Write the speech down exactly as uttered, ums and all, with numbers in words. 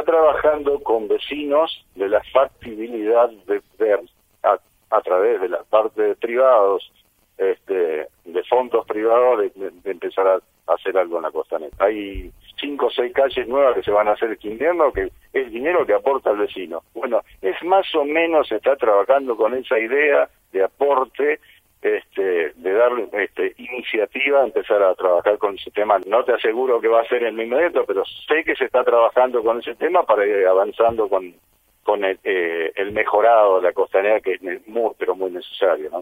está trabajando con vecinos de la factibilidad de ver a, a través de la parte de privados, este, de fondos privados, de, de, de empezar a, a hacer algo en la costanera. Hay cinco o seis calles nuevas que se van a hacer este invierno, que es dinero que aporta el vecino. Bueno, es más o menos, se está trabajando con esa idea de aporte, este, de darle este, iniciativa a empezar a trabajar con ese tema. No te aseguro que va a ser en el inmediato, pero sé que se está trabajando con ese tema para ir avanzando con, con el, eh, el mejorado de la costanera, que es muy, pero muy necesario, ¿no?